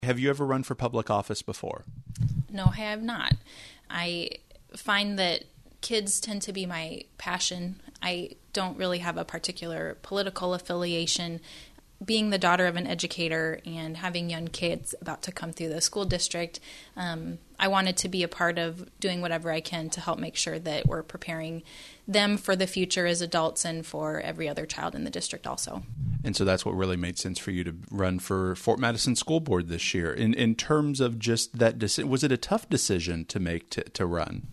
Have you ever run for public office before? No, I have not. I find that kids tend to be my passion. I don't really have a particular political affiliation. Being the daughter of an educator and having young kids about to come through the school district, I wanted to be a part of doing whatever I can to help make sure that we're preparing them for the future as adults and for every other child in the district also. And so that's what really made sense for you to run for Fort Madison School Board this year. In terms of just that decision, was it a tough decision to make to run?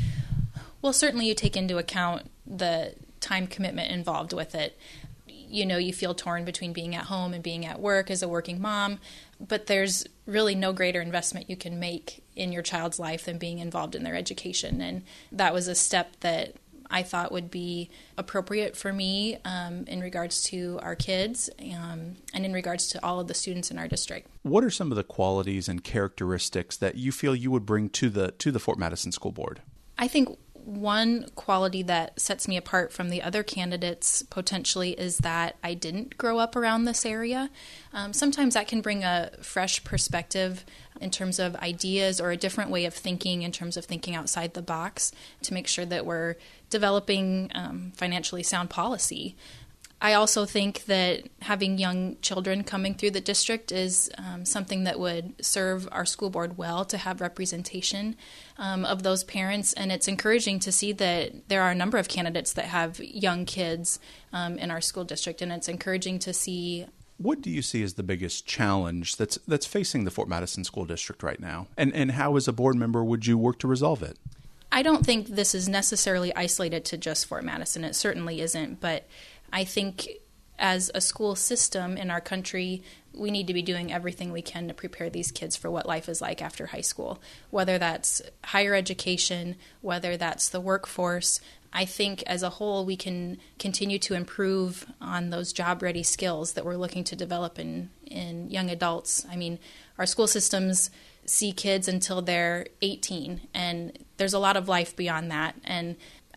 Well, certainly you take into account the time commitment involved with it. You know, you feel torn between being at home and being at work as a working mom, but there's really no greater investment you can make in your child's life than being involved in their education. And that was a step that I thought would be appropriate for me in regards to our kids and in regards to all of the students in our district. What are some of the qualities and characteristics that you feel you would bring to the Fort Madison School Board? I think one quality that sets me apart from the other candidates potentially is that I didn't grow up around this area. Sometimes that can bring a fresh perspective in terms of ideas or a different way of thinking in terms of thinking outside the box to make sure that we're developing financially sound policy. I also think that having young children coming through the district is something that would serve our school board well to have representation of those parents. And it's encouraging to see that there are a number of candidates that have young kids in our school district. And it's encouraging to see. What do you see as the biggest challenge that's facing the Fort Madison School District right now? And how, as a board member, would you work to resolve it? I don't think this is necessarily isolated to just Fort Madison. It certainly isn't. But I think as a school system in our country, we need to be doing everything we can to prepare these kids for what life is like after high school, whether that's higher education, whether that's the workforce. I think as a whole, we can continue to improve on those job-ready skills that we're looking to develop in young adults. I mean, our school systems see kids until they're 18, and there's a lot of life beyond that. And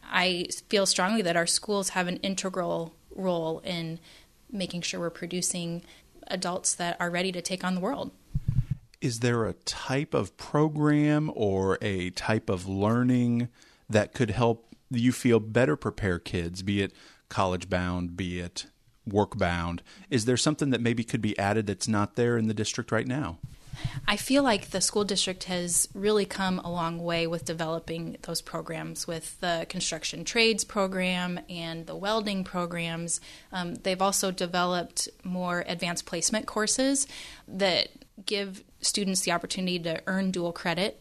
I feel strongly that our schools have an integral role in making sure we're producing adults that are ready to take on the world. Is there a type of program or a type of learning that could help you feel better prepare kids, be it college-bound, be it work-bound? Is there something that maybe could be added that's not there in the district right now? I feel like the school district has really come a long way with developing those programs with the construction trades program and the welding programs. They've also developed more advanced placement courses that give students the opportunity to earn dual credit.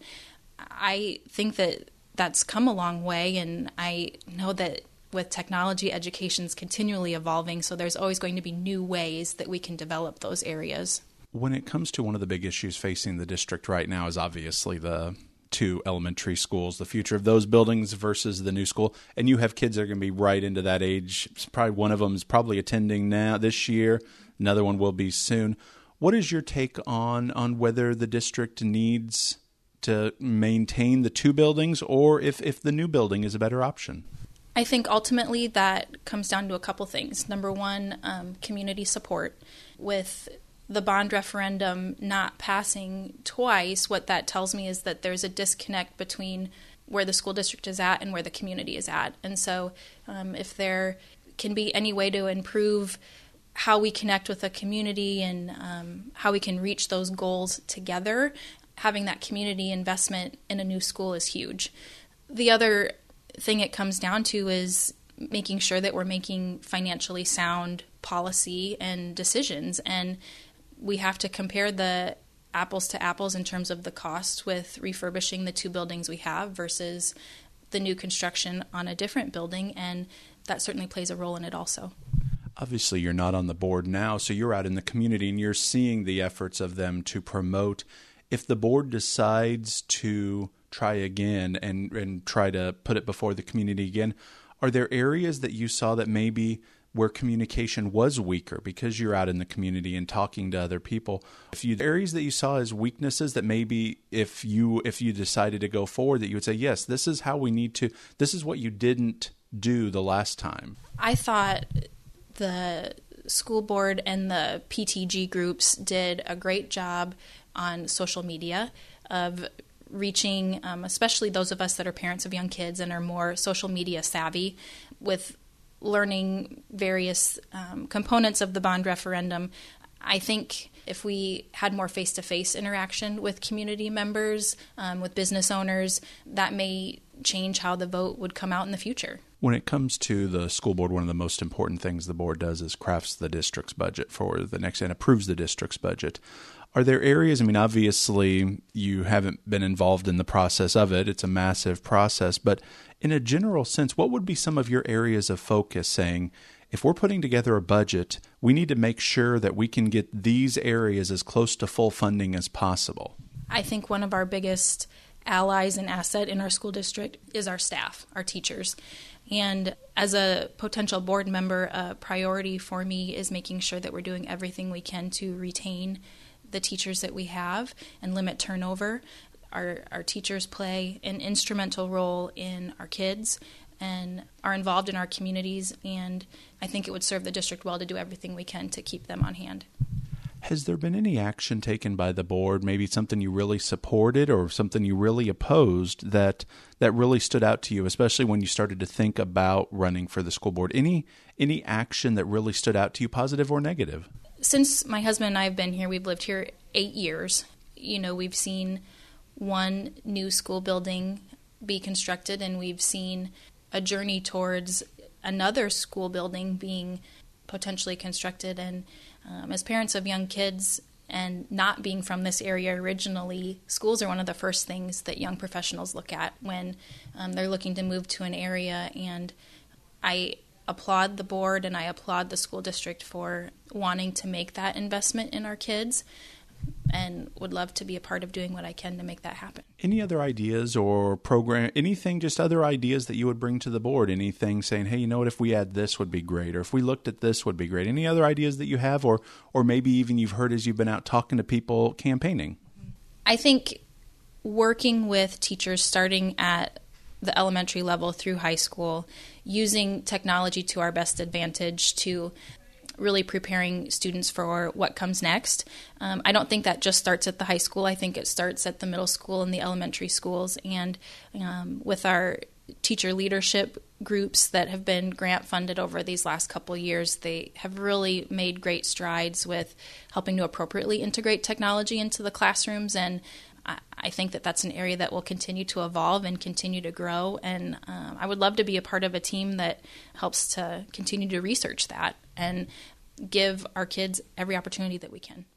I think that that's come a long way, and I know that with technology, education's continually evolving, so there's always going to be new ways that we can develop those areas. When it comes to one of the big issues facing the district right now is obviously the two elementary schools, the future of those buildings versus the new school. And you have kids that are going to be right into that age. Probably one of them is probably attending now this year. Another one will be soon. What is your take on whether the district needs to maintain the two buildings or if the new building is a better option? I think ultimately that comes down to a couple things. Number one, community support. With the bond referendum not passing twice, what that tells me is that there's a disconnect between where the school district is at and where the community is at. And so if there can be any way to improve how we connect with the community and how we can reach those goals together, having that community investment in a new school is huge. The other thing it comes down to is making sure that we're making financially sound policy and decisions. And we have to compare the apples to apples in terms of the cost with refurbishing the two buildings we have versus the new construction on a different building, and that certainly plays a role in it also. Obviously, you're not on the board now, so you're out in the community and you're seeing the efforts of them to promote. If the board decides to try again and try to put it before the community again, are there areas that you saw that maybe where communication was weaker because you're out in the community and talking to other people? Areas that you saw as weaknesses that maybe if you decided to go forward that you would say, yes, this is how we need to, this is what you didn't do the last time? I thought the school board and the PTG groups did a great job on social media, of reaching especially those of us that are parents of young kids and are more social media savvy, with learning various components of the bond referendum. I think if we had more face-to-face interaction with community members, with business owners, that may change how the vote would come out in the future. When it comes to the school board, one of the most important things the board does is crafts the district's budget for the next and approves the district's budget. Are there areas, obviously you haven't been involved in the process of it. It's a massive process. But in a general sense, what would be some of your areas of focus saying, if we're putting together a budget, we need to make sure that we can get these areas as close to full funding as possible? I think one of our biggest allies and asset in our school district is our staff, our teachers. And as a potential board member, a priority for me is making sure that we're doing everything we can to retain the teachers that we have and limit turnover. Our teachers play an instrumental role in our kids and are involved in our communities, and I think it would serve the district well to do everything we can to keep them on hand. Has there been any action taken by the board, maybe something you really supported or something you really opposed that really stood out to you, especially when you started to think about running for the school board? Any action that really stood out to you, positive or negative? Since my husband and I have been here, we've lived here 8 years. We've seen one new school building be constructed, and we've seen a journey towards another school building being potentially constructed. And as parents of young kids and not being from this area originally, schools are one of the first things that young professionals look at when they're looking to move to an area. And I applaud the board and I applaud the school district for wanting to make that investment in our kids, and would love to be a part of doing what I can to make that happen. Any other ideas or program, anything, just other ideas that you would bring to the board? Anything saying, hey, if we add this would be great, or if we looked at this would be great? Any other ideas that you have, or maybe even you've heard as you've been out talking to people campaigning? I think working with teachers starting at the elementary level through high school, using technology to our best advantage to really preparing students for what comes next. I don't think that just starts at the high school. I think it starts at the middle school and the elementary schools. And with our teacher leadership groups that have been grant funded over these last couple of years, they have really made great strides with helping to appropriately integrate technology into the classrooms. And I think that that's an area that will continue to evolve and continue to grow. And I would love to be a part of a team that helps to continue to research that and give our kids every opportunity that we can.